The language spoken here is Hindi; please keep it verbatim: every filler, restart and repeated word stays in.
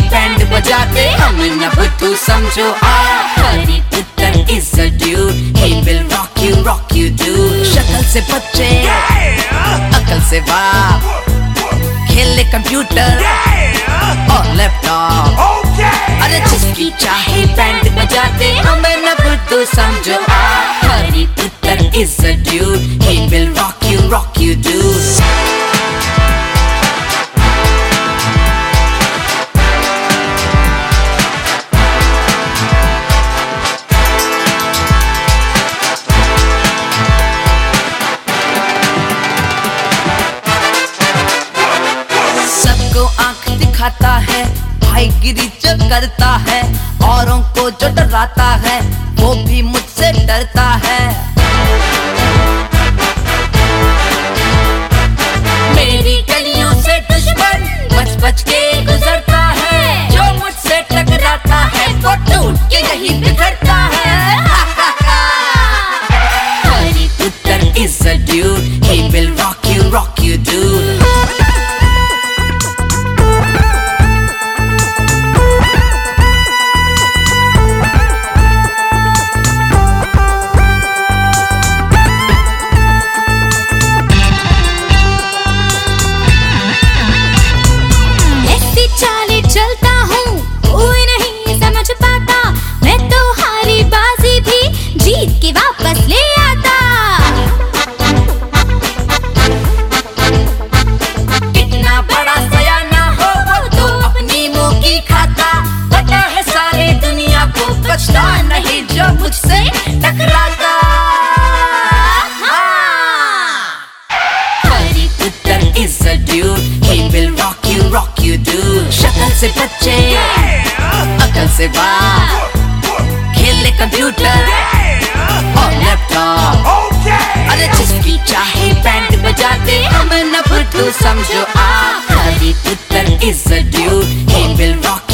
बैंड बजाते हम न बुद्धू समझो आ। हरी पुत्र is a dude, he will rock you, rock you dude। शक्ल से बच्चे अकल से बाप, खेले कंप्यूटर और लैपटॉप। अरे जिसकी चाहे बैंड बजाते हम न बुद्धू समझो आ। हरी पुत्र is a dude, he will rock you, rock you dude। आंख दिखाता है, भाईगिरी जो करता है, औरों को जो डराता है वो भी मुझसे डरता है। मेरी गलियों से दुश्मन बच बच के गुजरता है, जो मुझसे टकराता है वो टूट के यही बिखरता है। हरी पुत्र is a dude, he will rock you, rock you dude। चलता हूँ कोई नहीं समझ पाता, मैं तो हारी बाजी भी जीत के वापस ले आता। कितना बड़ा सयाना हो वो तो अपनी मुंह की खाता, पता है सारे दुनिया को बचता नहीं जो मुझसे टकराता। हरी पुत्र is a dude, he will rock you, rock you dude। शक्ल से बच्चे अकल से बाप, खेले कंप्यूटर और लैपटॉप। अरे जिसकी चाहे बैंड बजाते हम न बुद्धू समझो आ। हरी पुत्र is a dude, he will rock